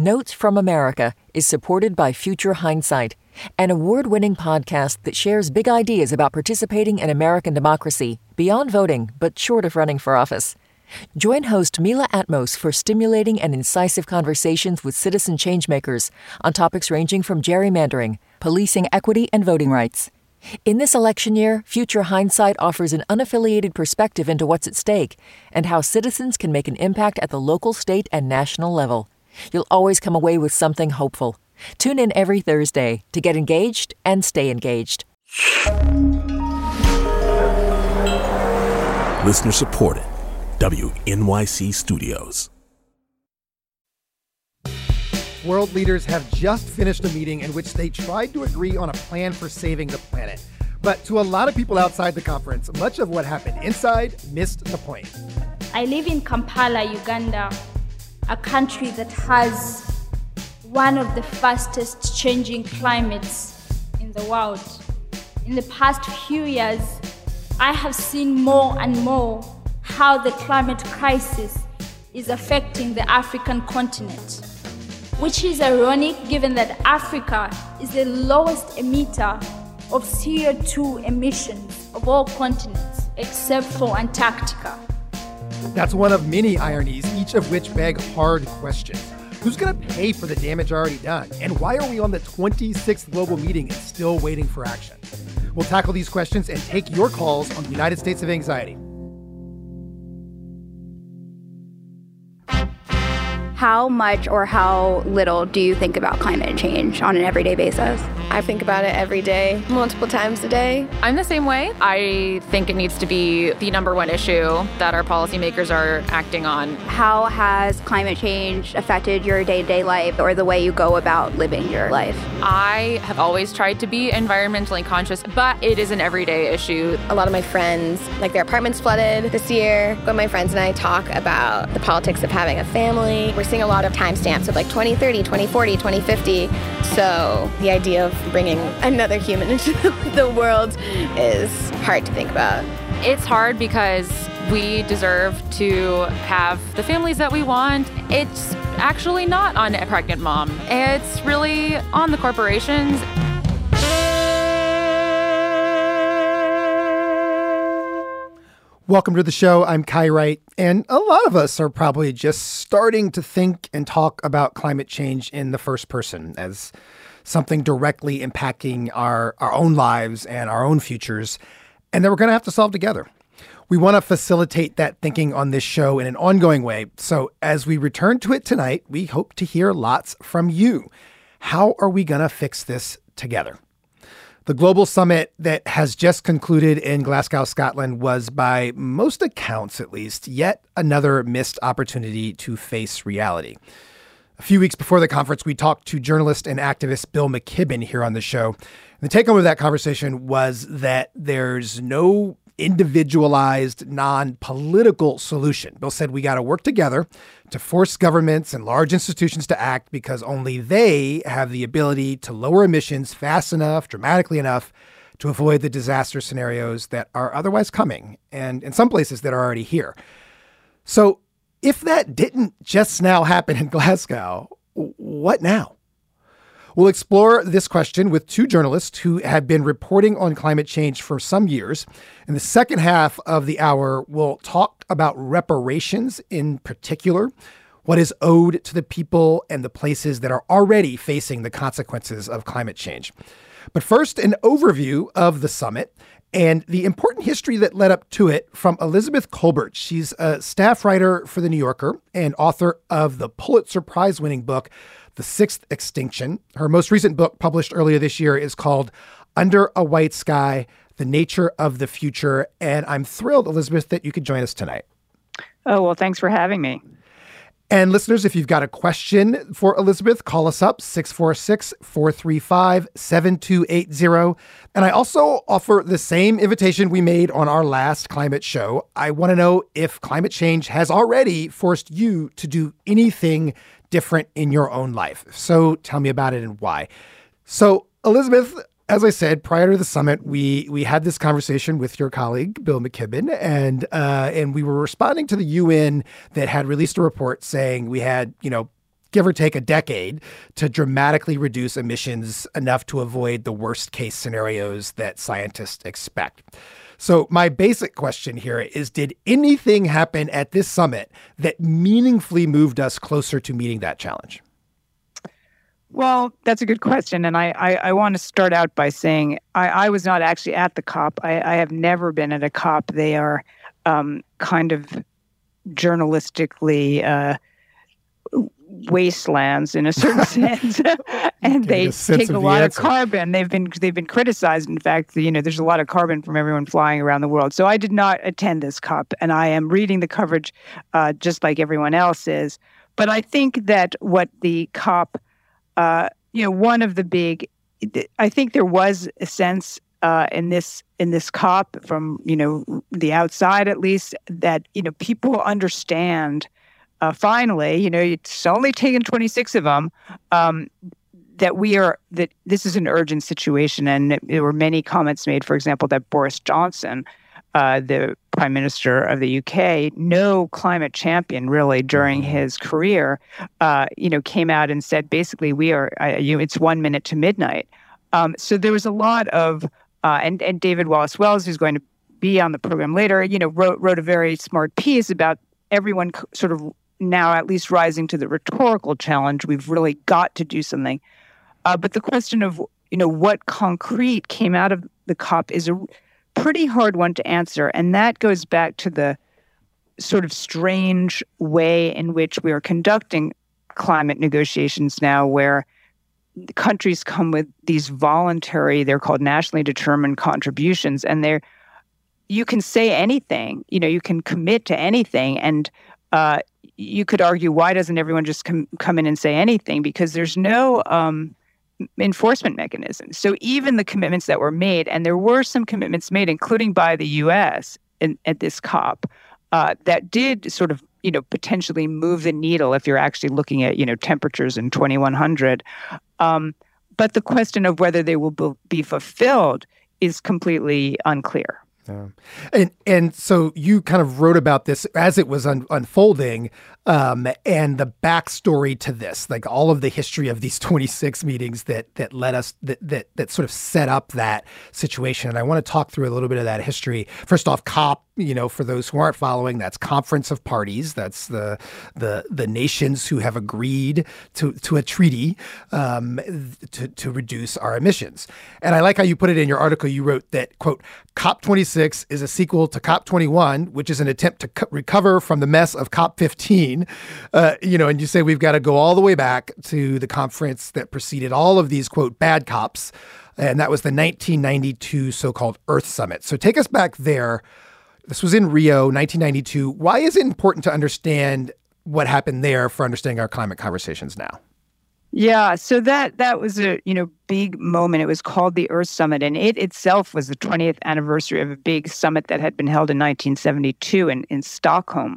Notes from America is supported by Future Hindsight, an award-winning podcast that shares big ideas about participating in American democracy beyond voting, but short of running for office. Join host Mila Atmos for stimulating and incisive conversations with citizen changemakers on topics ranging from gerrymandering, policing equity, and voting rights. In this election year, Future Hindsight offers an unaffiliated perspective into what's at stake and how citizens can make an impact at the local, state, and national level. You'll always come away with something hopeful. Tune in every Thursday to get engaged and stay engaged. Listener supported. WNYC Studios. World leaders have just finished a meeting in which they tried to agree on a plan for saving the planet. But to a lot of people outside the conference, much of what happened inside missed the point. I live in Kampala, Uganda, a country that has one of the fastest changing climates in the world. In the past few years, I have seen more and more how the climate crisis is affecting the African continent, which is ironic given that Africa is the lowest emitter of CO2 emissions of all continents except for Antarctica. That's one of many ironies, each of which beg hard questions. Who's going to pay for the damage already done? And why are we on the 26th global meeting and still waiting for action? We'll tackle these questions and take your calls on the United States of Anxiety. How much or how little do you think about climate change on an everyday basis? I think about it every day, multiple times a day. I'm the same way. I think it needs to be the number one issue that our policymakers are acting on. How has climate change affected your day-to-day life or the way you go about living your life? I have always tried to be environmentally conscious, but it is an everyday issue. A lot of my friends, like their apartments flooded this year. When my friends and I talk about the politics of having a family, we're seeing a lot of timestamps of like 2030, 2040, 2050. So the idea of bringing another human into the world is hard to think about. It's hard because we deserve to have the families that we want. It's actually not on a pregnant mom. It's really on the corporations. Welcome to the show. I'm Kai Wright, and a lot of us are probably just starting to think and talk about climate change in the first person as something directly impacting our own lives and our own futures, and that we're going to have to solve together. We want to facilitate that thinking on this show in an ongoing way. So as we return to it tonight, we hope to hear lots from you. How are we going to fix this together? The global summit that has just concluded in Glasgow, Scotland, was, by most accounts at least, yet another missed opportunity to face reality. A few weeks before the conference, we talked to journalist and activist Bill McKibben here on the show. And the take-home of that conversation was that there's no individualized, non-political solution. Bill said we got to work together to force governments and large institutions to act because only they have the ability to lower emissions fast enough, dramatically enough, to avoid the disaster scenarios that are otherwise coming, and in some places that are already here. So if that didn't just now happen in Glasgow, what now? We'll explore this question with two journalists who have been reporting on climate change for some years. In the second half of the hour, we'll talk about reparations in particular, what is owed to the people and the places that are already facing the consequences of climate change. But first, an overview of the summit and the important history that led up to it from Elizabeth Kolbert. She's a staff writer for The New Yorker and author of the Pulitzer Prize-winning book, The Sixth Extinction. Her most recent book, published earlier this year, is called Under a White Sky, The Nature of the Future. And I'm thrilled, Elizabeth, that you could join us tonight. Oh, well, thanks for having me. And listeners, if you've got a question for Elizabeth, call us up, 646-435-7280. And I also offer the same invitation we made on our last climate show. I want to know if climate change has already forced you to do anything different in your own life. So tell me about it and why. So, Elizabeth, as I said, prior to the summit, we had this conversation with your colleague, Bill McKibben, and we were responding to the UN that had released a report saying we had, give or take a decade, to dramatically reduce emissions enough to avoid the worst case scenarios that scientists expect. So my basic question here is, did anything happen at this summit that meaningfully moved us closer to meeting that challenge? Well, that's a good question. And I want to start out by saying I was not actually at the COP. I have never been at a COP. They are kind of journalistically wastelands in a certain sense, and they take a lot of carbon. They've been criticized. In fact, there's a lot of carbon from everyone flying around the world. So I did not attend this COP, and I am reading the coverage just like everyone else is. But I think that what the COP, one of the big, I think there was a sense in this COP from the outside at least that people understand. Finally, it's only taken 26 of them, that this is an urgent situation. And there were many comments made, for example, that Boris Johnson, the Prime Minister of the UK, no climate champion really during his career, came out and said, basically, it's 1 minute to midnight. So there was a lot of, and David Wallace Wells, who's going to be on the program later, wrote a very smart piece about everyone sort of now at least rising to the rhetorical challenge. We've really got to do something. But the question of, what concrete came out of the COP is a pretty hard one to answer. And that goes back to the sort of strange way in which we are conducting climate negotiations now, where countries come with these voluntary, they're called nationally determined contributions, and you can say anything, you can commit to anything. And you could argue, why doesn't everyone just come in and say anything? Because there's no enforcement mechanism. So even the commitments that were made, and there were some commitments made, including by the U.S. at this COP, that did sort of, potentially move the needle if you're actually looking at, temperatures in 2100. But the question of whether they will be fulfilled is completely unclear. And so you kind of wrote about this as it was unfolding, and the backstory to this, like all of the history of these 26 meetings that led us, that sort of set up that situation. And I want to talk through a little bit of that history. First off, COP, for those who aren't following, that's Conference of Parties. That's the nations who have agreed to a treaty to reduce our emissions. And I like how you put it in your article. You wrote that, quote, COP26 is a sequel to COP21, which is an attempt to recover from the mess of COP15. And you say we've got to go all the way back to the conference that preceded all of these, quote, bad COPs. And that was the 1992 so-called Earth Summit. So take us back there. This was in Rio, 1992. Why is it important to understand what happened there for understanding our climate conversations now? Yeah, so that was a big moment. It was called the Earth Summit, and it itself was the 20th anniversary of a big summit that had been held in 1972 in Stockholm.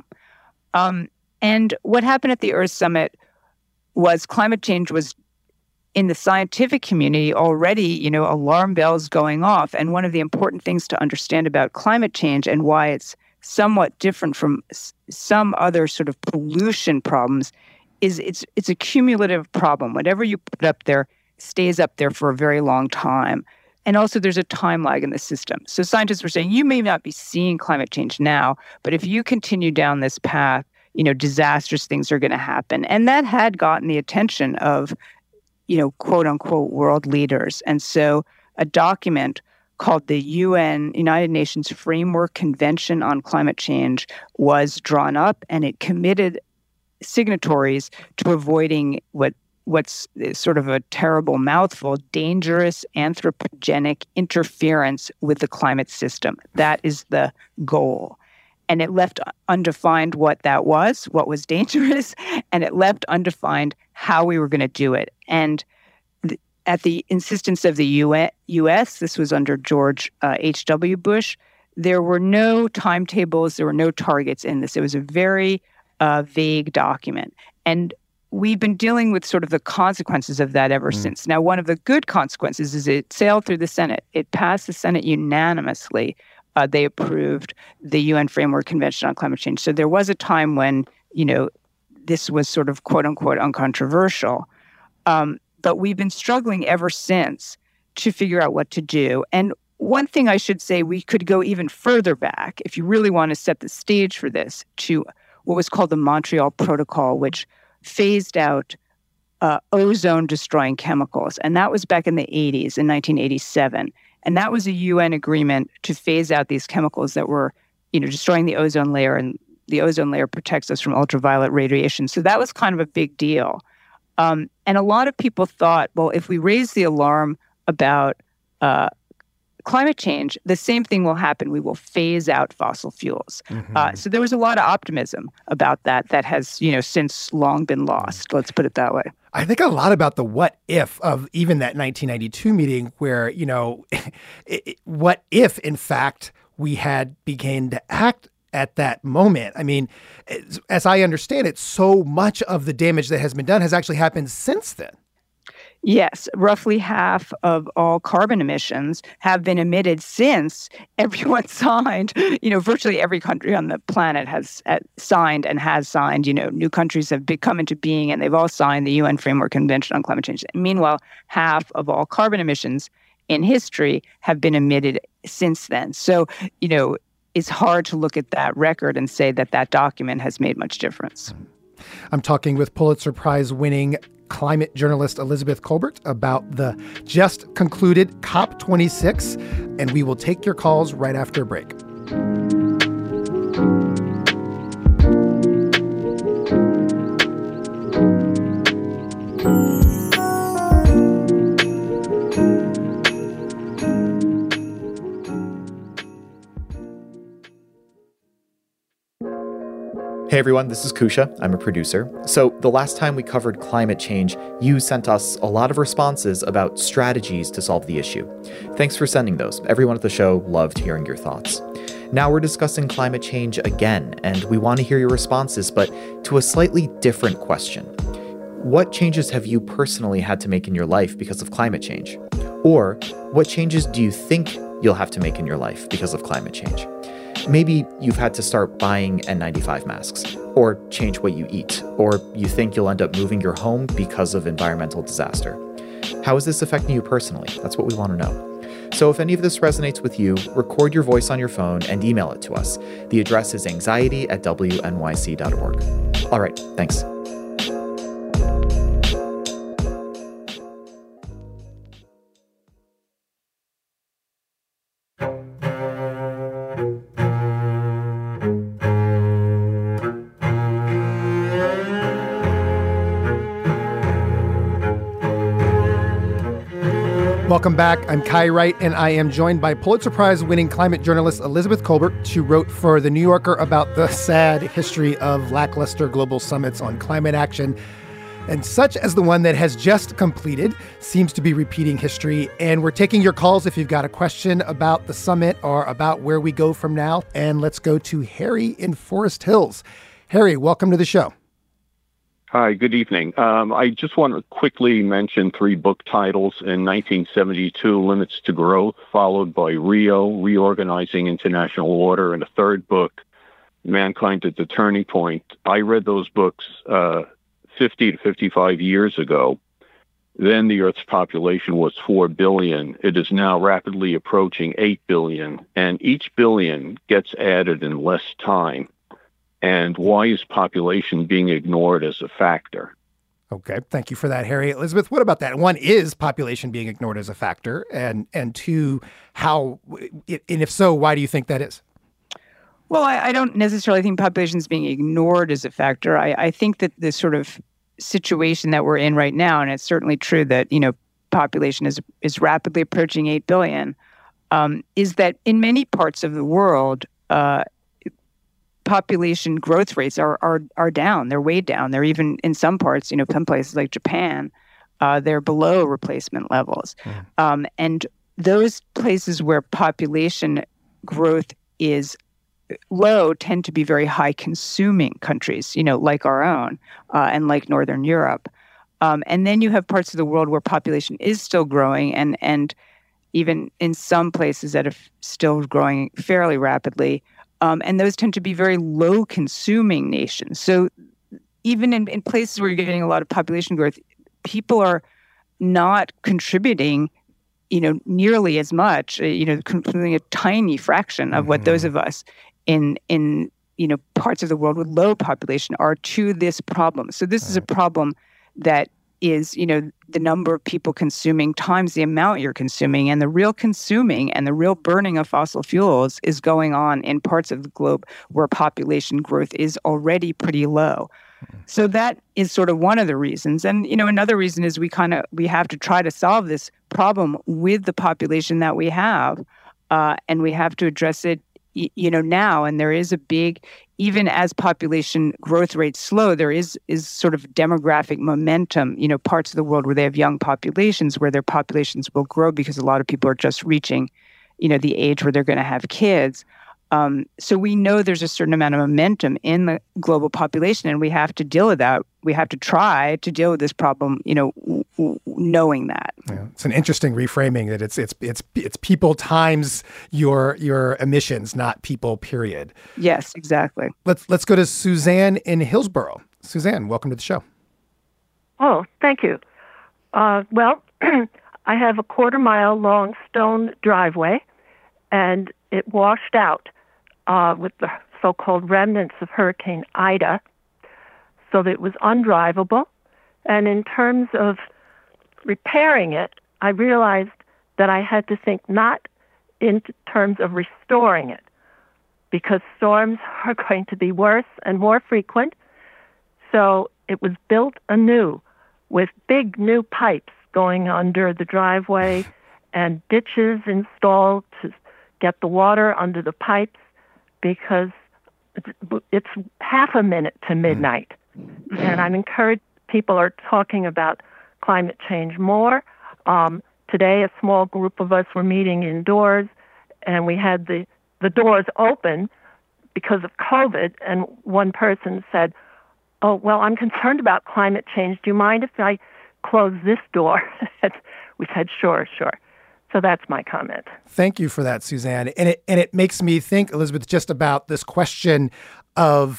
And what happened at the Earth Summit was climate change was in the scientific community already, alarm bells going off. And one of the important things to understand about climate change and why it's somewhat different from some other sort of pollution problems is it's a cumulative problem. Whatever you put up there stays up there for a very long time. And also there's a time lag in the system. So scientists were saying, you may not be seeing climate change now, but if you continue down this path, disastrous things are going to happen. And that had gotten the attention of, quote unquote, world leaders. And so a document called the United Nations Framework Convention on Climate Change was drawn up, and it committed signatories to avoiding what's sort of a terrible mouthful, dangerous anthropogenic interference with the climate system. That is the goal. And it left undefined what that was, what was dangerous, and it left undefined how we were going to do it. And at the insistence of the U.S., this was under George H.W. Bush, there were no timetables, there were no targets in this. It was a very vague document. And we've been dealing with sort of the consequences of that ever since. Now, one of the good consequences is it sailed through the Senate. It passed the Senate unanimously. They approved the UN Framework Convention on Climate Change. So there was a time when, this was sort of quote unquote uncontroversial. But we've been struggling ever since to figure out what to do. And one thing I should say, we could go even further back, if you really want to set the stage for this, to what was called the Montreal Protocol, which phased out ozone-destroying chemicals. And that was back in the 80s, in 1987. And that was a UN agreement to phase out these chemicals that were, destroying the ozone layer, and the ozone layer protects us from ultraviolet radiation. So that was kind of a big deal. And a lot of people thought, well, if we raise the alarm about climate change, the same thing will happen. We will phase out fossil fuels. So there was a lot of optimism about that has, since long been lost. Let's put it that way. I think a lot about the what if of even that 1992 meeting where, what if, in fact, we had begun to act at that moment. I mean, as I understand it, so much of the damage that has been done has actually happened since then. Yes, roughly half of all carbon emissions have been emitted since everyone signed. Virtually every country on the planet has signed and has signed. New countries have come into being, and they've all signed the UN Framework Convention on Climate Change. And meanwhile, half of all carbon emissions in history have been emitted since then. So, it's hard to look at that record and say that document has made much difference. I'm talking with Pulitzer Prize-winning climate journalist Elizabeth Kolbert about the just concluded COP26, and we will take your calls right after a break. Hey everyone, this is Kusha. I'm a producer. So the last time we covered climate change, you sent us a lot of responses about strategies to solve the issue. Thanks for sending those. Everyone at the show loved hearing your thoughts. Now we're discussing climate change again, and we want to hear your responses, but to a slightly different question. What changes have you personally had to make in your life because of climate change? Or what changes do you think you'll have to make in your life because of climate change? Maybe you've had to start buying N95 masks, or change what you eat, or you think you'll end up moving your home because of environmental disaster. How is this affecting you personally? That's what we want to know. So if any of this resonates with you, record your voice on your phone and email it to us. The address is anxiety@wnyc.org. All right, thanks. Welcome back. I'm Kai Wright, and I am joined by Pulitzer Prize-winning climate journalist Elizabeth Kolbert. She wrote for The New Yorker about the sad history of lackluster global summits on climate action, and such as the one that has just completed seems to be repeating history. And we're taking your calls if you've got a question about the summit or about where we go from now. And let's go to Harry in Forest Hills. Harry, welcome to the show. Hi, good evening. I just want to quickly mention 3 book titles. In 1972, Limits to Growth, followed by Rio, Reorganizing International Order, and a third book, Mankind at the Turning Point. I read those books 50 to 55 years ago. Then the Earth's population was 4 billion. It is now rapidly approaching 8 billion, and each billion gets added in less time. And why is population being ignored as a factor? Okay, thank you for that, Harry. Elizabeth, what about that? 1, is population being ignored as a factor? And 2, how, and if so, why do you think that is? Well, I don't necessarily think population is being ignored as a factor. I think that the sort of situation that we're in right now, and it's certainly true that, population is rapidly approaching 8 billion, is that in many parts of the world, population growth rates are down. They're way down. They're even in some parts, some places like Japan, they're below replacement levels. And those places where population growth is low tend to be very high consuming countries, like our own and like Northern Europe. And then you have parts of the world where population is still growing and even in some places that are still growing fairly rapidly. And those tend to be very low consuming nations. So, even in places where you're getting a lot of population growth, people are not contributing, nearly as much, contributing a tiny fraction of what those of us in parts of the world with low population are to this problem. So this is a problem that is, the number of people consuming times the amount you're consuming, and the real consuming and the real burning of fossil fuels is going on in parts of the globe where population growth is already pretty low. So that is sort of one of the reasons. And, another reason is we have to try to solve this problem with the population that we have, and we have to address it now. And there is a big, even as population growth rates slow, there is sort of demographic momentum, parts of the world where they have young populations, where their populations will grow because a lot of people are just reaching, the age where they're going to have kids. So we know there's a certain amount of momentum in the global population, and we have to deal with that. We have to try to deal with this problem, knowing that. Yeah. It's an interesting reframing that it's people times your emissions, not people, period. Yes, exactly. Let's go to Suzanne in Hillsborough. Suzanne, welcome to the show. Oh, thank you. Well, I have a 1/4-mile long stone driveway, and it washed out with the so-called remnants of Hurricane Ida, so that it was undrivable. And in terms of repairing it, I realized that I had to think not in terms of restoring it, because storms are going to be worse and more frequent. So it was built anew with big new pipes going under the driveway and ditches installed to get the water under the pipes, because it's half a minute to midnight. And I'm encouraged people are talking about climate change more. Today, a small group of us were meeting indoors, and we had the doors open because of COVID, and one person said, "Oh, well, I'm concerned about climate change. Do you mind if I close this door?" We said, sure. So that's my comment. Thank you for that, Suzanne. And it makes me think, Elizabeth, just about this question of,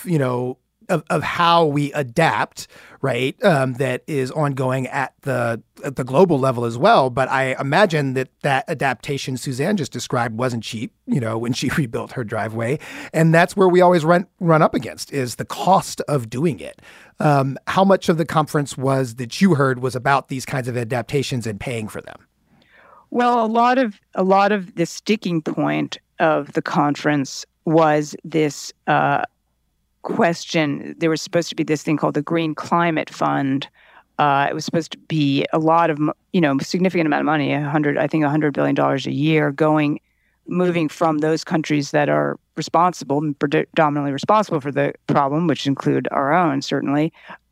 of how we adapt, right? That is ongoing at the global level as well. But I imagine that adaptation Suzanne just described wasn't cheap, when she rebuilt her driveway. And that's where we always run up against is the cost of doing it. How much of the conference that you heard was about these kinds of adaptations and paying for them? Well, a lot of the sticking point of the conference was this question. There was supposed to be this thing called the Green Climate Fund. It was supposed to be a lot of, significant amount of money, $100 billion a year, moving from those countries that are predominantly responsible for the problem, which include our own, certainly,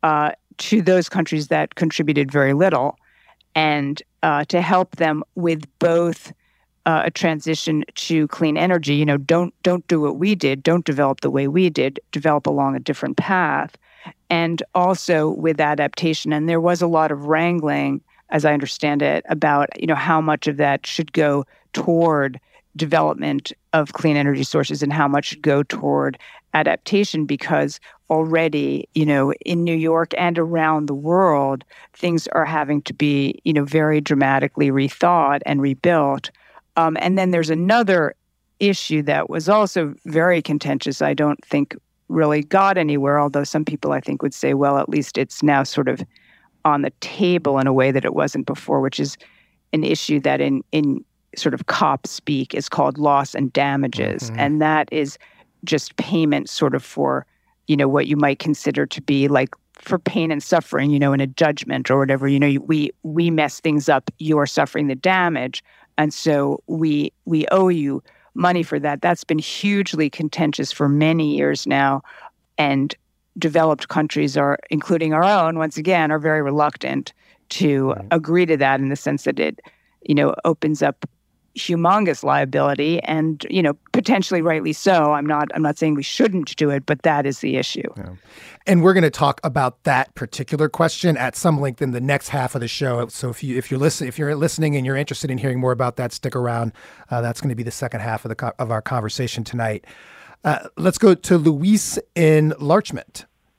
to those countries that contributed very little, and to help them with both a transition to clean energy. Don't do what we did. Don't develop the way we did. Develop along a different path, and also with adaptation. And there was a lot of wrangling, as I understand it, about how much of that should go toward development of clean energy sources and how much should go toward adaptation, because already, in New York and around the world, things are having to be, very dramatically rethought and rebuilt. And then there's another issue that was also very contentious. I don't think really got anywhere, although some people, I think, would say, well, at least it's now sort of on the table in a way that it wasn't before, which is an issue that in sort of COP speak is called loss and damages. Mm-hmm. And that is just payment sort of for, what you might consider to be like for pain and suffering, in a judgment or whatever. We mess things up, you're suffering the damage. And so we owe you money for that. That's been hugely contentious for many years now. And developed countries including our own, once again, are very reluctant to agree to that in the sense that it, opens up humongous liability and, potentially rightly so. I'm not saying we shouldn't do it, but that is the issue. Yeah. And we're going to talk about that particular question at some length in the next half of the show. So if you're listening and you're interested in hearing more about that, stick around. That's going to be the second half of our conversation tonight. Let's go to Luis in Larchmont.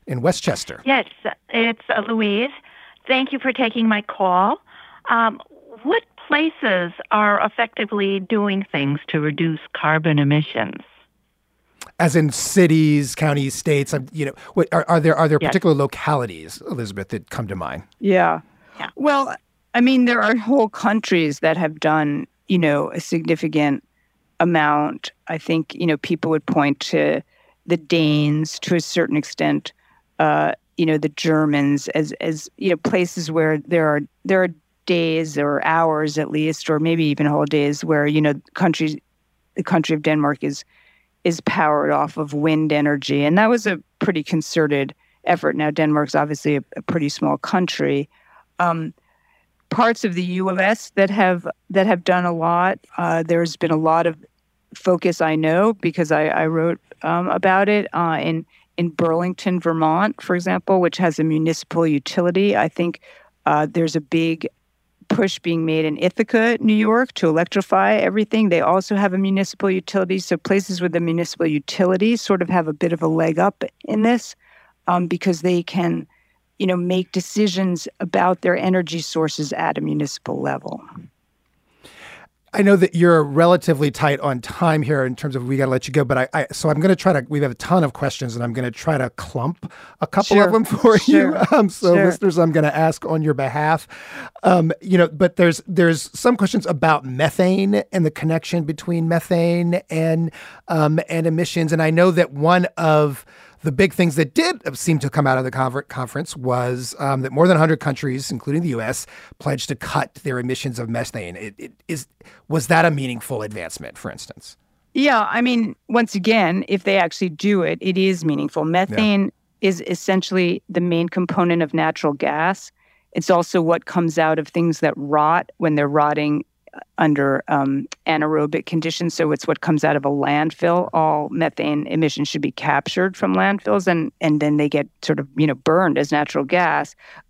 in Westchester. Yes, it's Louise. Thank you for taking my call. What places are effectively doing things to reduce carbon emissions? As in cities, counties, states, are there Yes. particular localities, Elizabeth, that come to mind? Yeah. Well, I mean, there are whole countries that have done, a significant amount. I think, people would point to the Danes to a certain extent, the Germans as places where there are days or hours at least, or maybe even whole days where, the country of Denmark is powered off of wind energy. And that was a pretty concerted effort. Now, Denmark's obviously a pretty small country. Parts of the U.S. that have done a lot. There's been a lot of focus, I know, because I wrote about it in Burlington, Vermont, for example, which has a municipal utility. I think there's a big push being made in Ithaca, New York, to electrify everything. They also have a municipal utility. So places with a municipal utility sort of have a bit of a leg up in this because they can, make decisions about their energy sources at a municipal level. I know that you're relatively tight on time here in terms of we got to let you go, but so I'm going to try to, we have a ton of questions and I'm going to try to clump a couple of them for you. Listeners, I'm going to ask on your behalf. But there's some questions about methane and the connection between methane and emissions. And I know that one of the big things that did seem to come out of the conference was that more than 100 countries, including the U.S., pledged to cut their emissions of methane. Was that a meaningful advancement, for instance? Yeah, I mean, once again, if they actually do it, it is meaningful. Methane is essentially the main component of natural gas. It's also what comes out of things that rot when they're rotting under anaerobic conditions. So it's what comes out of a landfill. All methane emissions should be captured from landfills and then they get sort of, burned as natural gas.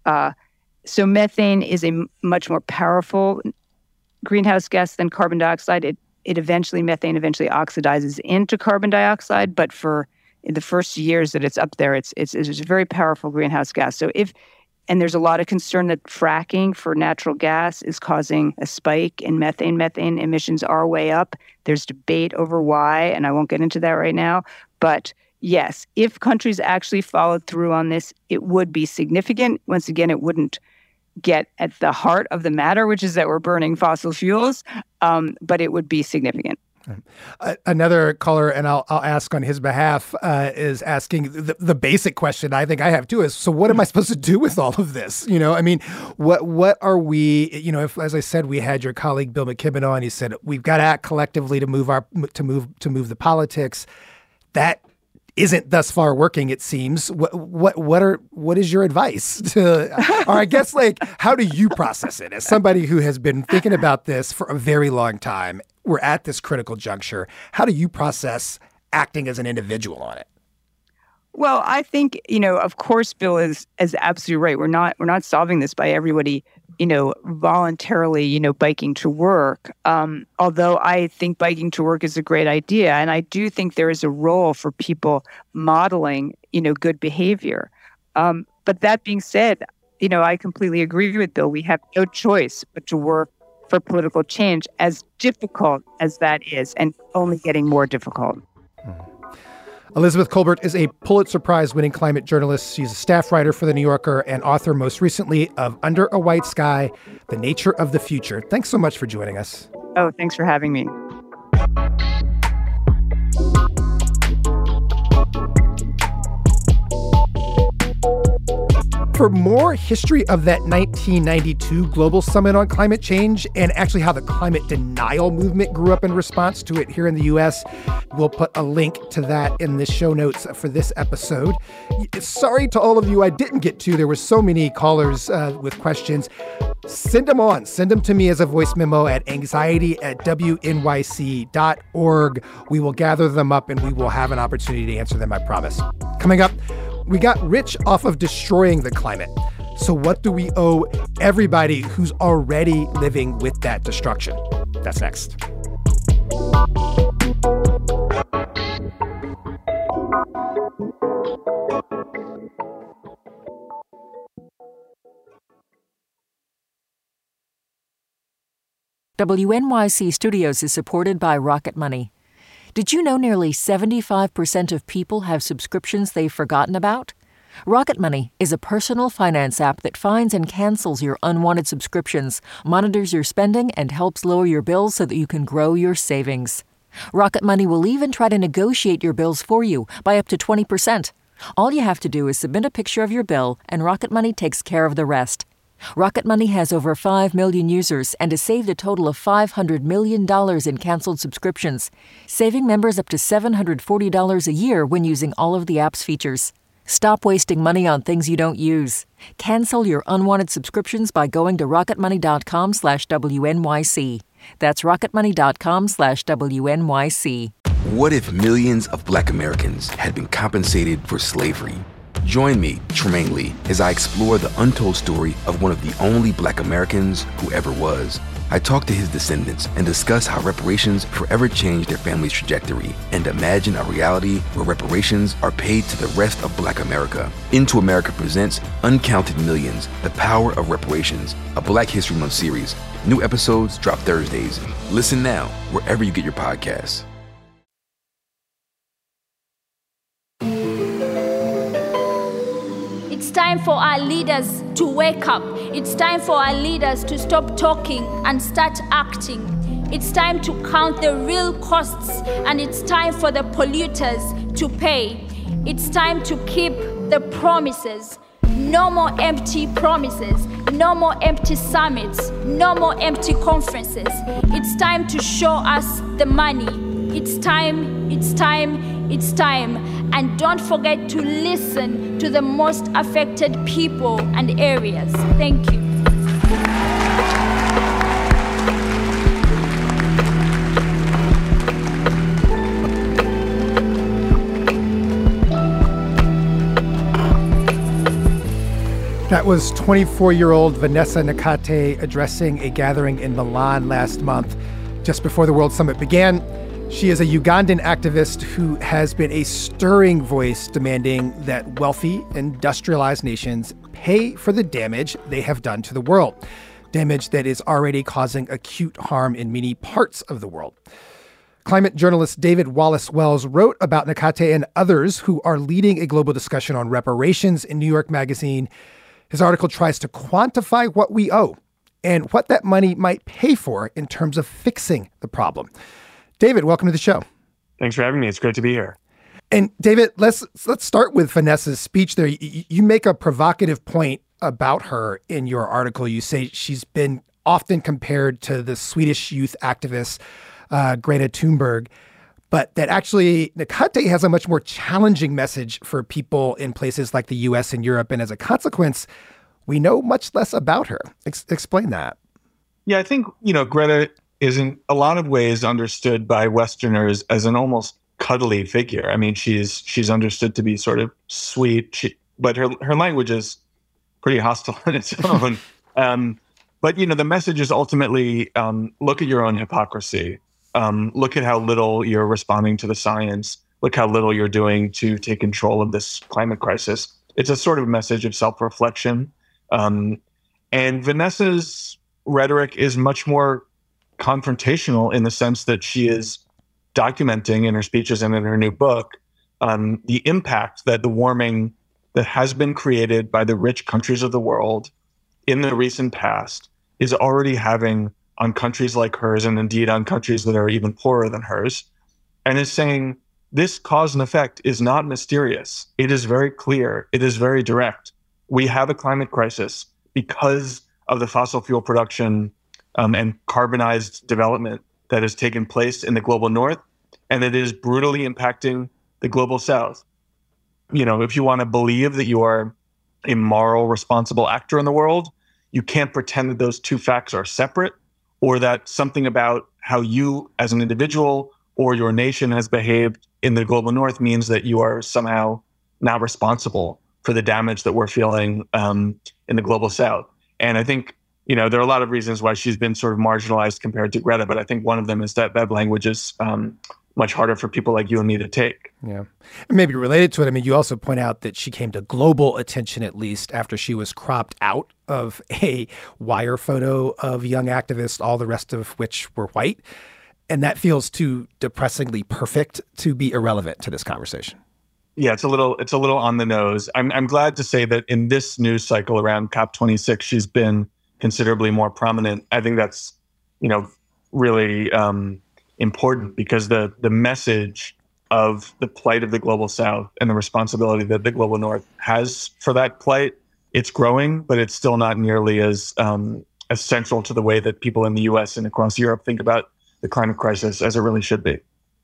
So methane is a much more powerful greenhouse gas than carbon dioxide. Methane eventually oxidizes into carbon dioxide, but in the first years that it's up there, it's a very powerful greenhouse gas. And there's a lot of concern that fracking for natural gas is causing a spike in methane. Methane emissions are way up. There's debate over why, and I won't get into that right now. But yes, if countries actually followed through on this, it would be significant. Once again, it wouldn't get at the heart of the matter, which is that we're burning fossil fuels, but it would be significant. Another caller, and I'll ask on his behalf, is asking the basic question I think I have too is, so what am I supposed to do with all of this? What are we, if, as I said, we had your colleague Bill McKibben on, he said, we've got to act collectively to move the politics. That isn't thus far working, it seems. What is your advice or I guess, how do you process it as somebody who has been thinking about this for a very long time? We're at this critical juncture. How do you process acting as an individual on it? Well, I think, of course, Bill is absolutely right. We're not solving this by everybody, voluntarily, biking to work. Although I think biking to work is a great idea. And I do think there is a role for people modeling, good behavior. But that being said, I completely agree with Bill. We have no choice but to work for political change, as difficult as that is, and only getting more difficult. Elizabeth Kolbert is a Pulitzer Prize-winning climate journalist. She's a staff writer for The New Yorker and author most recently of Under a White Sky, The Nature of the Future. Thanks so much for joining us. Oh, thanks for having me. For more history of that 1992 Global Summit on Climate Change and actually how the climate denial movement grew up in response to it here in the U.S., we'll put a link to that in the show notes for this episode. Sorry to all of you I didn't get to. There were so many callers with questions. Send them on. Send them to me as a voice memo at anxiety@wnyc.org. We will gather them up and we will have an opportunity to answer them, I promise. Coming up, we got rich off of destroying the climate. So what do we owe everybody who's already living with that destruction? That's next. WNYC Studios is supported by Rocket Money. Did you know nearly 75% of people have subscriptions they've forgotten about? Rocket Money is a personal finance app that finds and cancels your unwanted subscriptions, monitors your spending, and helps lower your bills so that you can grow your savings. Rocket Money will even try to negotiate your bills for you by up to 20%. All you have to do is submit a picture of your bill, and Rocket Money takes care of the rest. Rocket Money has over 5 million users and has saved a total of $500 million in canceled subscriptions, saving members up to $740 a year when using all of the app's features. Stop wasting money on things you don't use. Cancel your unwanted subscriptions by going to rocketmoney.com/WNYC. That's rocketmoney.com/WNYC. What if millions of Black Americans had been compensated for slavery? Join me, Tremaine Lee, as I explore the untold story of one of the only Black Americans who ever was. I talk to his descendants and discuss how reparations forever changed their family's trajectory and imagine a reality where reparations are paid to the rest of Black America. Into America presents Uncounted Millions, The Power of Reparations, a Black History Month series. New episodes drop Thursdays. Listen now wherever you get your podcasts. It's time for our leaders to wake up. It's time for our leaders to stop talking and start acting. It's time to count the real costs, and it's time for the polluters to pay. It's time to keep the promises. No more empty promises. No more empty summits. No more empty conferences. It's time to show us the money. It's time, it's time, it's time. And don't forget to listen to the most affected people and areas. Thank you. That was 24-year-old Vanessa Nakate addressing a gathering in Milan last month, just before the World Summit began. She is a Ugandan activist who has been a stirring voice demanding that wealthy, industrialized nations pay for the damage they have done to the world, damage that is already causing acute harm in many parts of the world. Climate journalist David Wallace Wells wrote about Nakate and others who are leading a global discussion on reparations in New York Magazine. His article tries to quantify what we owe and what that money might pay for in terms of fixing the problem. David, welcome to the show. Thanks for having me. It's great to be here. And David, let's start with Vanessa's speech there. You make a provocative point about her in your article. You say she's been often compared to the Swedish youth activist Greta Thunberg, but that actually Nakate has a much more challenging message for people in places like the U.S. and Europe. And as a consequence, we know much less about her. Explain that. Yeah, I think, Greta is in a lot of ways understood by Westerners as an almost cuddly figure. I mean, she's understood to be sort of sweet, but her language is pretty hostile on its own. But, the message is ultimately look at your own hypocrisy. Look at how little you're responding to the science. Look how little you're doing to take control of this climate crisis. It's a sort of message of self-reflection. And Vanessa's rhetoric is much more confrontational in the sense that she is documenting in her speeches and in her new book the impact that the warming that has been created by the rich countries of the world in the recent past is already having on countries like hers, and indeed on countries that are even poorer than hers, and is saying this cause and effect is not mysterious. It is very clear. It is very direct. We have a climate crisis because of the fossil fuel production and carbonized development that has taken place in the global north, and it is brutally impacting the global south. If you want to believe that you are a moral, responsible actor in the world, you can't pretend that those two facts are separate, or that something about how you as an individual or your nation has behaved in the global north means that you are somehow not responsible for the damage that we're feeling in the global south. And I think, there are a lot of reasons why she's been sort of marginalized compared to Greta, but I think one of them is that language is much harder for people like you and me to take. Yeah. And maybe related to it, you also point out that she came to global attention, at least after she was cropped out of a wire photo of young activists, all the rest of which were white. And that feels too depressingly perfect to be irrelevant to this conversation. Yeah, it's a little on the nose. I'm glad to say that in this news cycle around COP26, she's been considerably more prominent. I think that's, really important, because the message of the plight of the global South and the responsibility that the global North has for that plight, it's growing, but it's still not nearly as central to the way that people in the U.S. and across Europe think about the climate crisis as it really should be.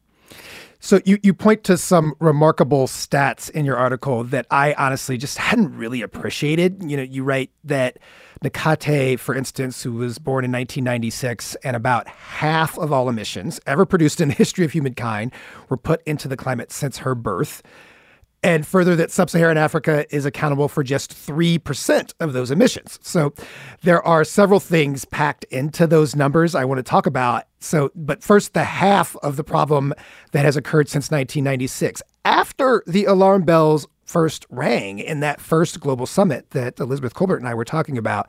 So you point to some remarkable stats in your article that I honestly just hadn't really appreciated. You write that Nakate, for instance, who was born in 1996, and about half of all emissions ever produced in the history of humankind were put into the climate since her birth. And further, that sub-Saharan Africa is accountable for just 3% of those emissions. So there are several things packed into those numbers I want to talk about. But first, the half of the problem that has occurred since 1996. After the alarm bells first rang in that first global summit that Elizabeth Kolbert and I were talking about.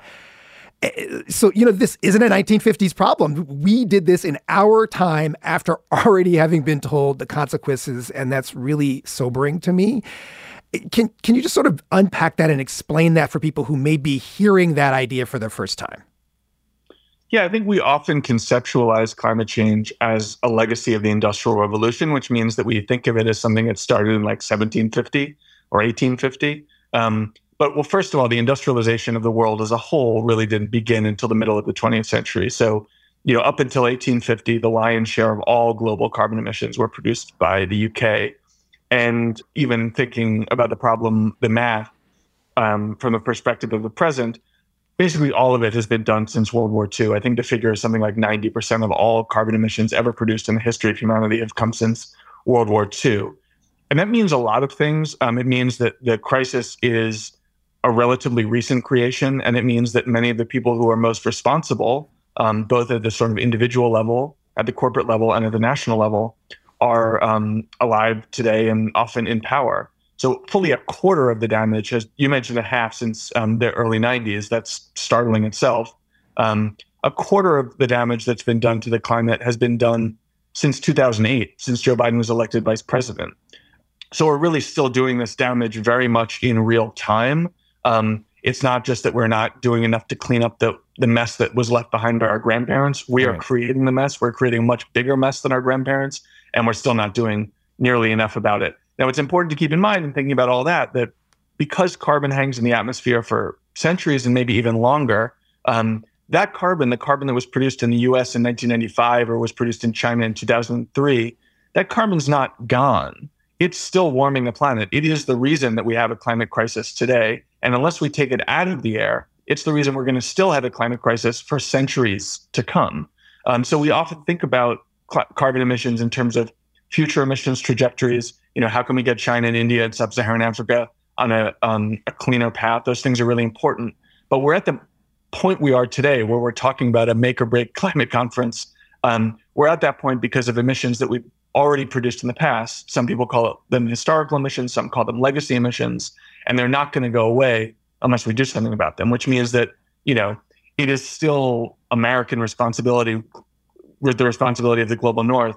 So, this isn't a 1950s problem. We did this in our time after already having been told the consequences, and that's really sobering to me. Can you just sort of unpack that and explain that for people who may be hearing that idea for the first time? Yeah, I think we often conceptualize climate change as a legacy of the Industrial Revolution, which means that we think of it as something that started in like 1750 or 1850. But first of all, the industrialization of the world as a whole really didn't begin until the middle of the 20th century. So, up until 1850, the lion's share of all global carbon emissions were produced by the UK. And even thinking about the problem, the math, from the perspective of the present, basically all of it has been done since World War II. I think the figure is something like 90% of all carbon emissions ever produced in the history of humanity have come since World War II. And that means a lot of things. It means that the crisis is a relatively recent creation, and it means that many of the people who are most responsible, both at the sort of individual level, at the corporate level, and at the national level, are alive today and often in power. So fully a quarter of the damage, as you mentioned, a half since the early 90s. That's startling itself. A quarter of the damage that's been done to the climate has been done since 2008, since Joe Biden was elected vice president. So we're really still doing this damage very much in real time. It's not just that we're not doing enough to clean up the mess that was left behind by our grandparents. We are creating the mess. We're creating a much bigger mess than our grandparents, and we're still not doing nearly enough about it. Now, it's important to keep in mind in thinking about all that because carbon hangs in the atmosphere for centuries and maybe even longer, that carbon, the carbon that was produced in the US in 1995 or was produced in China in 2003, that carbon's not gone. It's still warming the planet. It is the reason that we have a climate crisis today. And unless we take it out of the air, it's the reason we're going to still have a climate crisis for centuries to come. So we often think about carbon emissions in terms of future emissions trajectories. How can we get China and India and sub-Saharan Africa on a cleaner path? Those things are really important. But we're at the point we are today where we're talking about a make or break climate conference. We're at that point because of emissions that we've already produced in the past. Some people call them historical emissions, some call them legacy emissions, and they're not going to go away unless we do something about them, which means that, it is still American responsibility with the responsibility of the global North,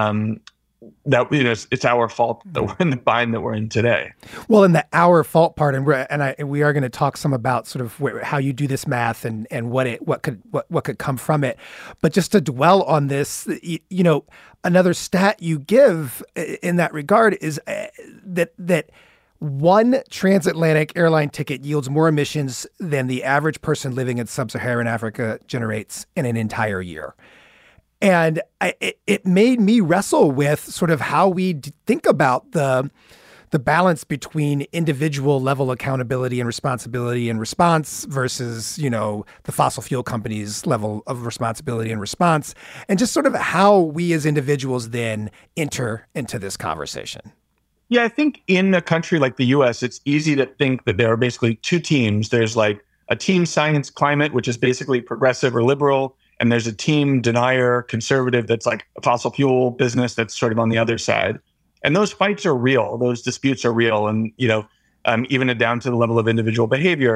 that it's our fault that we're in the bind that we're in today. Well, in the our fault part, and we are going to talk some about sort of how you do this math and what could come from it. But just to dwell on this, another stat you give in that regard is that one transatlantic airline ticket yields more emissions than the average person living in sub-Saharan Africa generates in an entire year. And it made me wrestle with sort of how we think about the balance between individual level accountability and responsibility and response versus, the fossil fuel companies' level of responsibility and response, and just sort of how we as individuals then enter into this conversation. Yeah, I think in a country like the US, it's easy to think that there are basically two teams. There's like a team science climate, which is basically progressive or liberal. And there's a team denier, conservative, that's like a fossil fuel business that's sort of on the other side. And those fights are real. Those disputes are real. And, even down to the level of individual behavior,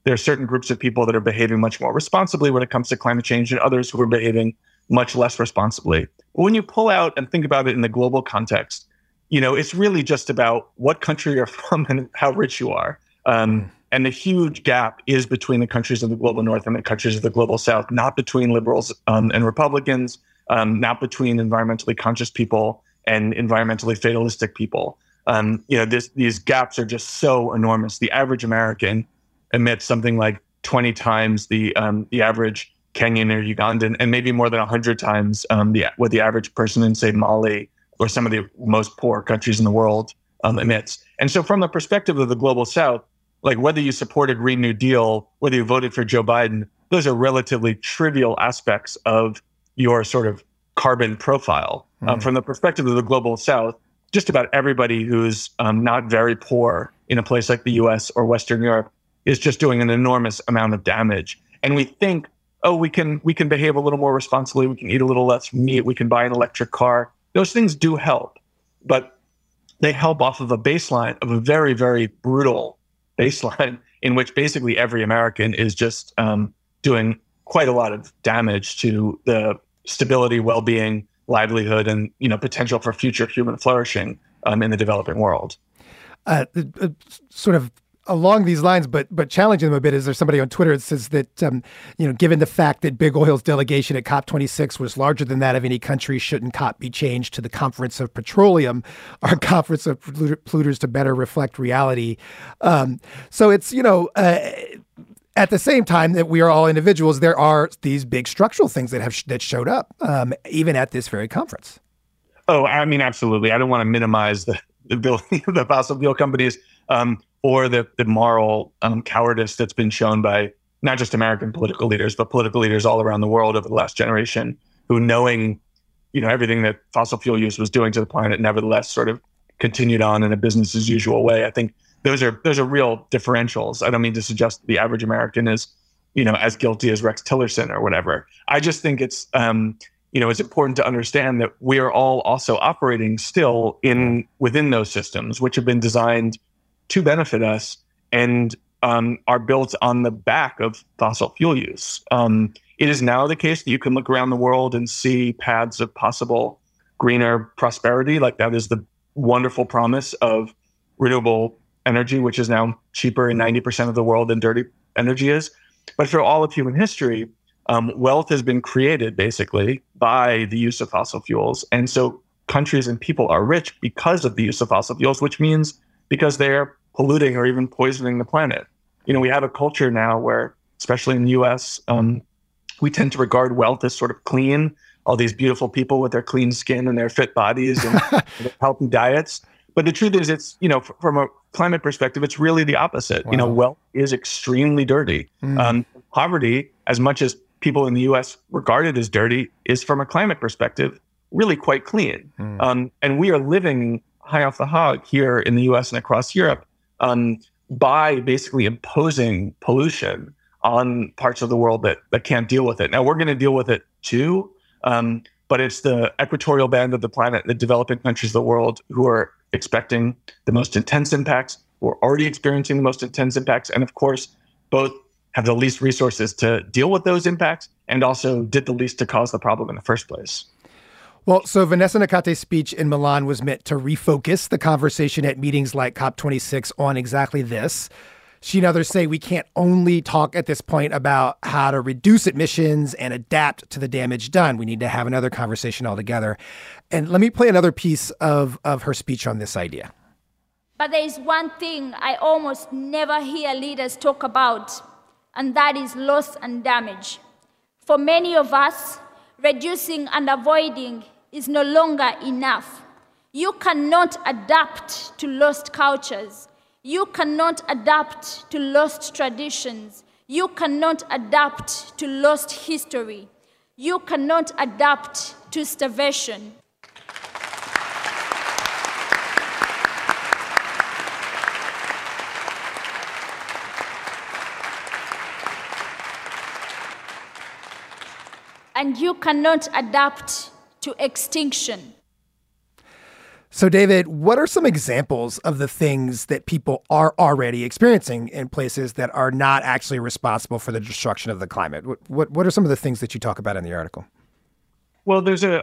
there are certain groups of people that are behaving much more responsibly when it comes to climate change and others who are behaving much less responsibly. But when you pull out and think about it in the global context, it's really just about what country you're from and how rich you are. And the huge gap is between the countries of the global north and the countries of the global south, not between liberals and Republicans, not between environmentally conscious people and environmentally fatalistic people. These gaps are just so enormous. The average American emits something like 20 times the average Kenyan or Ugandan, and maybe more than 100 times what the average person in, say, Mali or some of the most poor countries in the world emits. And so from the perspective of the global south, like whether you support a Green New Deal, whether you voted for Joe Biden, those are relatively trivial aspects of your sort of carbon profile. From the perspective of the global south, just about everybody who's not very poor in a place like the US or Western Europe is just doing an enormous amount of damage. And we think, we can behave a little more responsibly, we can eat a little less meat, we can buy an electric car. Those things do help, but they help off of a baseline of a very, very brutal baseline in which basically every American is just doing quite a lot of damage to the stability, well-being, livelihood, and potential for future human flourishing in the developing world. Sort of along these lines, but challenging them a bit, is there somebody on Twitter that says that given the fact that big oil's delegation at COP26 was larger than that of any country, shouldn't COP be changed to the Conference of Petroleum, our Conference of Polluters, to better reflect reality? So it's at the same time that we are all individuals, there are these big structural things that showed up even at this very conference. Oh, I mean, absolutely. I don't want to minimize the ability of the fossil fuel companies or the moral cowardice that's been shown by not just American political leaders, but political leaders all around the world over the last generation, who, knowing everything that fossil fuel use was doing to the planet, nevertheless sort of continued on in a business as usual way. I think those are real differentials. I don't mean to suggest the average American is as guilty as Rex Tillerson or whatever. I just think it's it's important to understand that we are all also operating still within those systems, which have been designed to benefit us and are built on the back of fossil fuel use. It is now the case that you can look around the world and see paths of possible greener prosperity. Like, that is the wonderful promise of renewable energy, which is now cheaper in 90% of the world than dirty energy is. But for all of human history, wealth has been created basically by the use of fossil fuels. And so countries and people are rich because of the use of fossil fuels, which means because they're polluting or even poisoning the planet. We have a culture now where, especially in the US, we tend to regard wealth as sort of clean, all these beautiful people with their clean skin and their fit bodies and their healthy diets. But the truth is, it's, from a climate perspective, it's really the opposite. Wow. Wealth is extremely dirty. Poverty, as much as people in the US regard it as dirty, is, from a climate perspective, really quite clean. And we are living high off the hog here in the US and across Europe by basically imposing pollution on parts of the world that can't deal with it. Now, we're going to deal with it too, but it's the equatorial band of the planet, the developing countries of the world, who are expecting the most intense impacts, who are already experiencing the most intense impacts, and of course, both have the least resources to deal with those impacts and also did the least to cause the problem in the first place. Well, so Vanessa Nakate's speech in Milan was meant to refocus the conversation at meetings like COP26 on exactly this. She and others say we can't only talk at this point about how to reduce emissions and adapt to the damage done. We need to have another conversation altogether. And let me play another piece of her speech on this idea. But there is one thing I almost never hear leaders talk about, and that is loss and damage. For many of us, reducing and avoiding is no longer enough. You cannot adapt to lost cultures. You cannot adapt to lost traditions. You cannot adapt to lost history. You cannot adapt to starvation. And you cannot adapt to extinction. So, David, what are some examples of the things that people are already experiencing in places that are not actually responsible for the destruction of the climate? What are some of the things that you talk about in the article? Well, there's a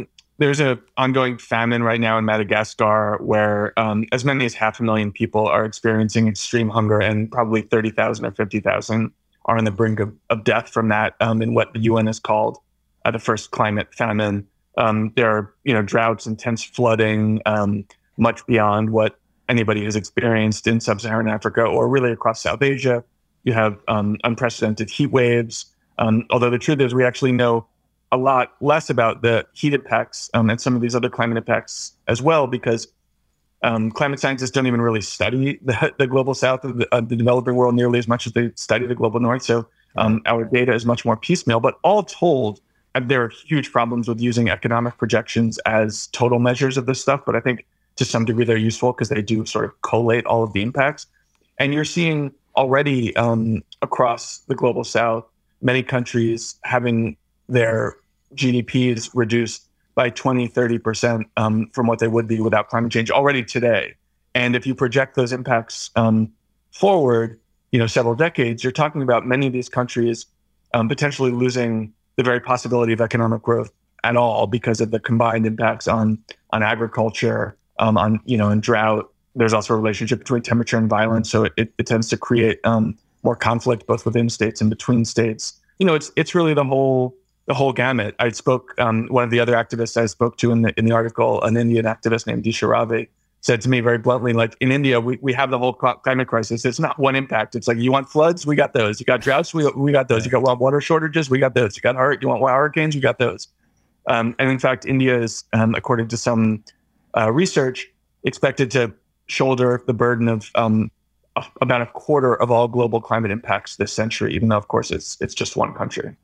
ongoing famine right now in Madagascar where as many as 500,000 people are experiencing extreme hunger, and probably 30,000 or 50,000 are on the brink of death from that in what the UN has called the first climate famine. There are, droughts, intense flooding, much beyond what anybody has experienced in sub-Saharan Africa or really across South Asia. You have unprecedented heat waves. Although the truth is we actually know a lot less about the heat impacts and some of these other climate impacts as well, because climate scientists don't even really study the global south of the developing world nearly as much as they study the global north. So our data is much more piecemeal. But all told, there are huge problems with using economic projections as total measures of this stuff. But I think to some degree they're useful because they do sort of collate all of the impacts. And you're seeing already across the global south, many countries having their GDPs reduced by 20, 30% from what they would be without climate change already today. And if you project those impacts forward, several decades, you're talking about many of these countries potentially losing the very possibility of economic growth at all because of the combined impacts on agriculture, on drought. There's also a relationship between temperature and violence. So it tends to create more conflict both within states and between states. It's really the whole gamut. I spoke, one of the other activists I spoke to in the article, an Indian activist named Disha Ravi, said to me very bluntly, like, in India, we have the whole climate crisis. It's not one impact. It's like, you want floods? We got those. You got droughts? We got those. You got water shortages? We got those. You want hurricanes? We got those. And in fact, India is, according to some research, expected to shoulder the burden of about a quarter of all global climate impacts this century, even though, of course, it's just one country.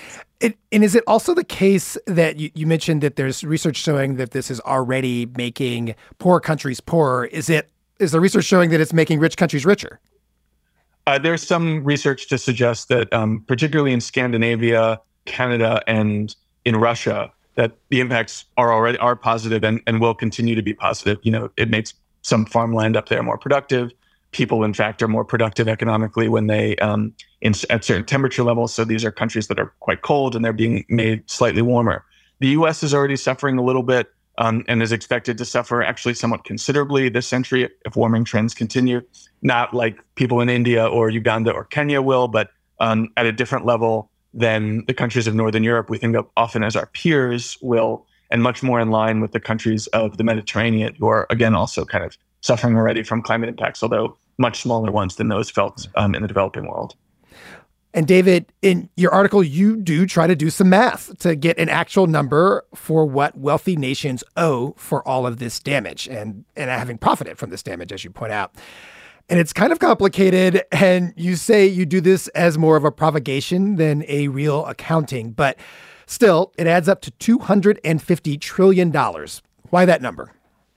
And is it also the case that you mentioned that there's research showing that this is already making poor countries poorer? Is the research showing that it's making rich countries richer? There's some research to suggest that, particularly in Scandinavia, Canada, and in Russia, that the impacts are positive and will continue to be positive. It makes some farmland up there more productive. People, in fact, are more productive economically when they at certain temperature levels. So these are countries that are quite cold and they're being made slightly warmer. The U.S. is already suffering a little bit and is expected to suffer actually somewhat considerably this century if warming trends continue. Not like people in India or Uganda or Kenya will, but at a different level than the countries of Northern Europe we think of often as our peers will, and much more in line with the countries of the Mediterranean who are, again, also kind of suffering already from climate impacts, although much smaller ones than those felt in the developing world. And David, in your article, you do try to do some math to get an actual number for what wealthy nations owe for all of this damage and having profited from this damage, as you point out. And it's kind of complicated. And you say you do this as more of a provocation than a real accounting. But still, it adds up to $250 trillion. Why that number?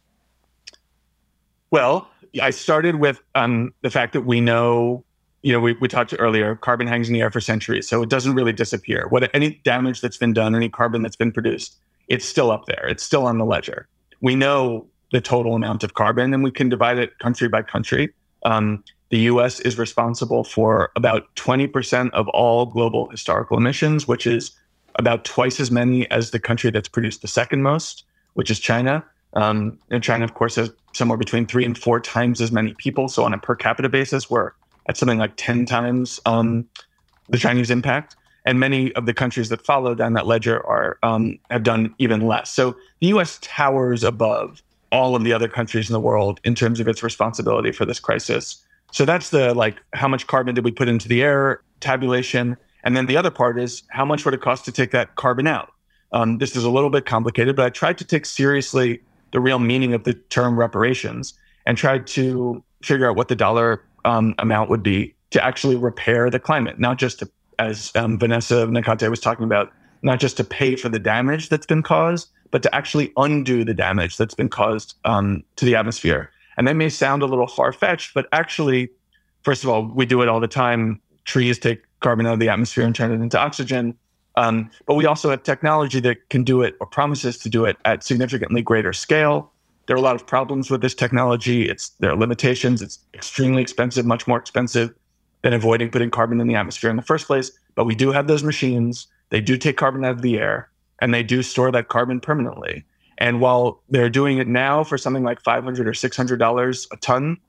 Well, I started with the fact that we know, we talked earlier, carbon hangs in the air for centuries, so it doesn't really disappear. Any damage that's been done, any carbon that's been produced, it's still up there. It's still on the ledger. We know the total amount of carbon, and we can divide it country by country. The U.S. is responsible for about 20% of all global historical emissions, which is about twice as many as the country that's produced the second most, which is China. And China, of course, has somewhere between 3 and 4 times as many people. So on a per capita basis, we're at something like 10 times the Chinese impact. And many of the countries that follow down that ledger have done even less. So the U.S. towers above all of the other countries in the world in terms of its responsibility for this crisis. So that's the how much carbon did we put into the air tabulation. And then the other part is how much would it cost to take that carbon out? This is a little bit complicated, but I tried to take seriously the real meaning of the term reparations and tried to figure out what the dollar amount would be to actually repair the climate, not just to, as Vanessa Nakate was talking about, not just to pay for the damage that's been caused, but to actually undo the damage that's been caused to the atmosphere. And that may sound a little far-fetched, but actually, first of all, we do it all the time. Trees take carbon out of the atmosphere and turn it into oxygen. But we also have technology that can do it or promises to do it at significantly greater scale. There are a lot of problems with this technology. There are limitations. It's extremely expensive, much more expensive than avoiding putting carbon in the atmosphere in the first place. But we do have those machines. They do take carbon out of the air, and they do store that carbon permanently. And while they're doing it now for something like $500 or $600 a ton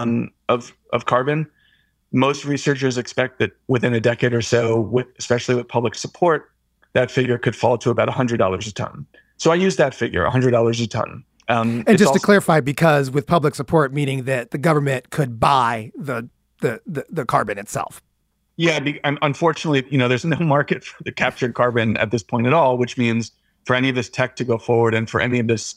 of carbon, most researchers expect that within a decade or so, especially with public support, that figure could fall to about $100 a ton. So I use that figure, $100 a ton. And just to clarify, because with public support, meaning that the government could buy the carbon itself. Yeah, unfortunately, there's no market for the captured carbon at this point at all, which means for any of this tech to go forward and for any of this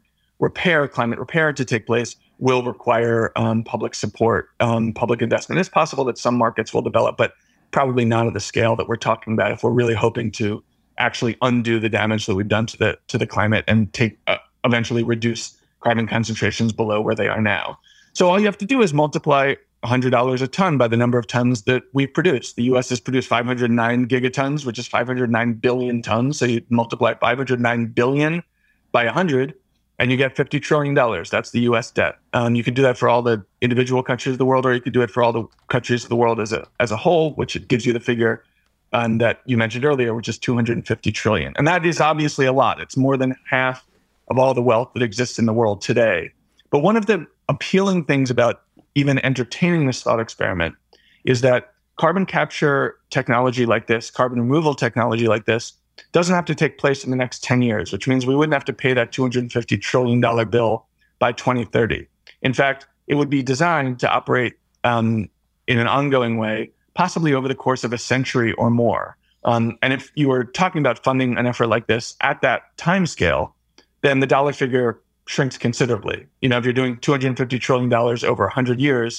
climate repair to take place will require public support, public investment. It's possible that some markets will develop, but probably not at the scale that we're talking about if we're really hoping to actually undo the damage that we've done to the climate and eventually reduce carbon concentrations below where they are now. So all you have to do is multiply $100 a ton by the number of tons that we've produced. The U.S. has produced 509 gigatons, which is 509 billion tons. So you multiply 509 billion by 100, and you get $50 trillion. That's the U.S. debt. You could do that for all the individual countries of the world, or you could do it for all the countries of the world as a whole, which it gives you the figure that you mentioned earlier, which is 250 trillion. And that is obviously a lot. It's more than half of all the wealth that exists in the world today. But one of the appealing things about even entertaining this thought experiment is that carbon capture technology like this, carbon removal technology like this, doesn't have to take place in the next 10 years, which means we wouldn't have to pay that $250 trillion bill by 2030. In fact, it would be designed to operate in an ongoing way, possibly over the course of a century or more. And if you were talking about funding an effort like this at that time scale, then the dollar figure shrinks considerably. If you're doing $250 trillion over 100 years,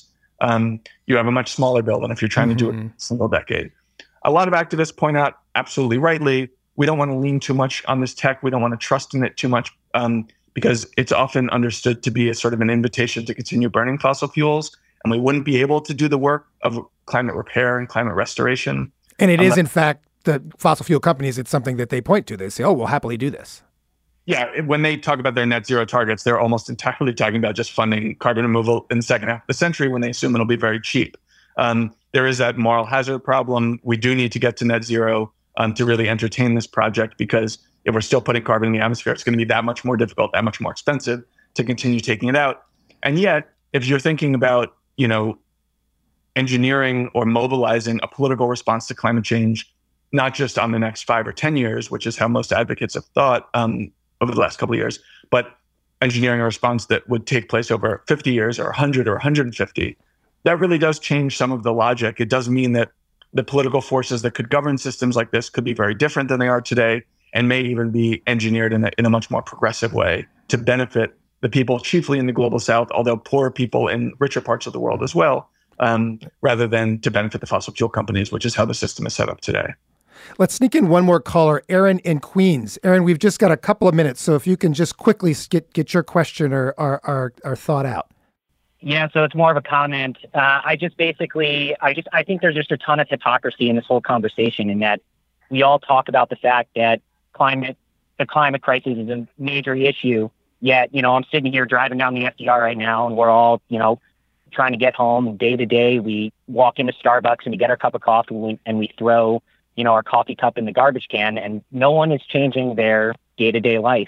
you have a much smaller bill than if you're trying to do it in a single decade. A lot of activists point out, absolutely rightly, we don't want to lean too much on this tech. We don't want to trust in it too much because it's often understood to be a sort of an invitation to continue burning fossil fuels. And we wouldn't be able to do the work of climate repair and climate restoration. And it is, in fact, the fossil fuel companies, it's something that they point to. They say, we'll happily do this. Yeah, when they talk about their net zero targets, they're almost entirely talking about just funding carbon removal in the second half of the century when they assume it'll be very cheap. There is that moral hazard problem. We do need to get to net zero to really entertain this project, because if we're still putting carbon in the atmosphere, it's going to be that much more difficult, that much more expensive to continue taking it out. And yet, if you're thinking about, engineering or mobilizing a political response to climate change, not just on the next 5 or 10 years, which is how most advocates have thought over the last couple of years, but engineering a response that would take place over 50 years or 100 or 150, that really does change some of the logic. It does mean that the political forces that could govern systems like this could be very different than they are today, and may even be engineered in a much more progressive way to benefit the people chiefly in the global south, although poor people in richer parts of the world as well, rather than to benefit the fossil fuel companies, which is how the system is set up today. Let's sneak in one more caller, Aaron in Queens. Aaron, we've just got a couple of minutes, so if you can just quickly get your question or thought out. Yeah, so it's more of a comment. I think there's just a ton of hypocrisy in this whole conversation, in that we all talk about the fact that the climate crisis is a major issue. Yet, I'm sitting here driving down the FDR right now, and we're all, trying to get home. Day to day, we walk into Starbucks and we get our cup of coffee and we throw, our coffee cup in the garbage can, and no one is changing their day-to-day life.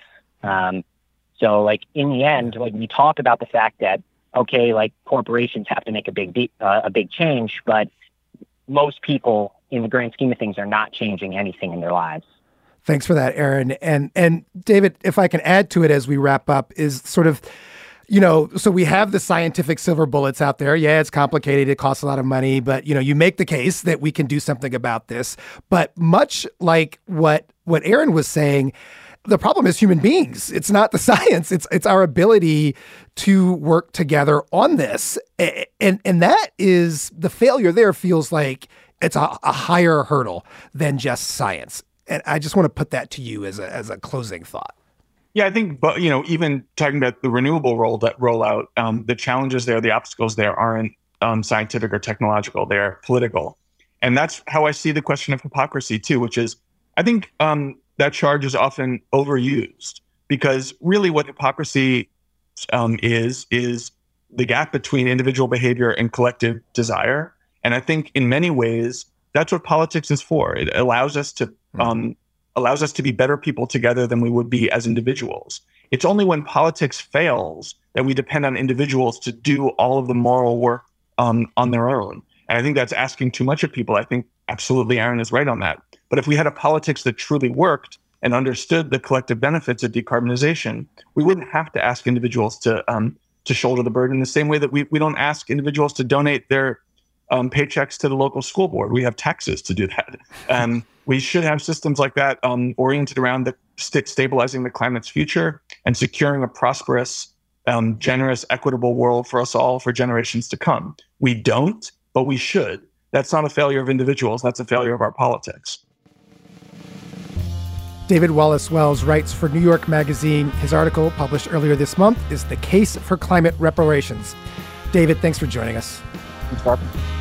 So, in the end, we talk about the fact that, okay, corporations have to make a big change, but most people, in the grand scheme of things, are not changing anything in their lives. Thanks for that, Aaron. And David, if I can add to it as we wrap up, is sort of, so we have the scientific silver bullets out there. Yeah, it's complicated. It costs a lot of money, but, you make the case that we can do something about this. But much like what Aaron was saying, the problem is human beings. It's not the science. It's our ability to work together on this. And that is, the failure there feels like it's a higher hurdle than just science. And I just want to put that to you as a closing thought. Yeah, I think, but even talking about the renewable rollout, the challenges there, the obstacles there aren't scientific or technological; they're political, and that's how I see the question of hypocrisy too. Which is, I think that charge is often overused, because really, what hypocrisy is the gap between individual behavior and collective desire. And I think in many ways, that's what politics is for. It allows us to be better people together than we would be as individuals. It's only when politics fails that we depend on individuals to do all of the moral work on their own. And I think that's asking too much of people. I think absolutely Aaron is right on that. But if we had a politics that truly worked and understood the collective benefits of decarbonization, we wouldn't have to ask individuals to shoulder the burden in the same way that we don't ask individuals to donate their paychecks to the local school board. We have taxes to do that. We should have systems like that oriented around stabilizing the climate's future and securing a prosperous, generous, equitable world for us all for generations to come. We don't, but we should. That's not a failure of individuals. That's a failure of our politics. David Wallace Wells writes for New York Magazine. His article, published earlier this month, is The Case for Climate Reparations. David, thanks for joining us. Thanks, Bob.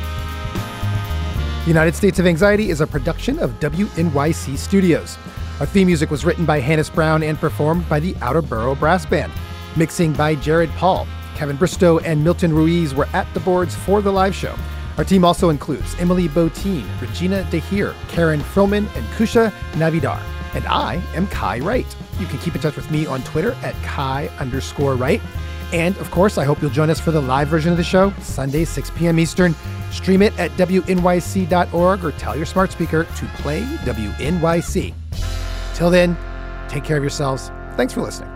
United States of Anxiety is a production of WNYC Studios. Our theme music was written by Hannes Brown and performed by the Outer Borough Brass Band. Mixing by Jared Paul. Kevin Bristow and Milton Ruiz were at the boards for the live show. Our team also includes Emily Botine, Regina DeHeer, Karen Frillman, and Kusha Navidar. And I am Kai Wright. You can keep in touch with me on Twitter at Kai_Wright. And, of course, I hope you'll join us for the live version of the show, Sunday, 6 p.m. Eastern. Stream it at WNYC.org or tell your smart speaker to play WNYC. Till then, take care of yourselves. Thanks for listening.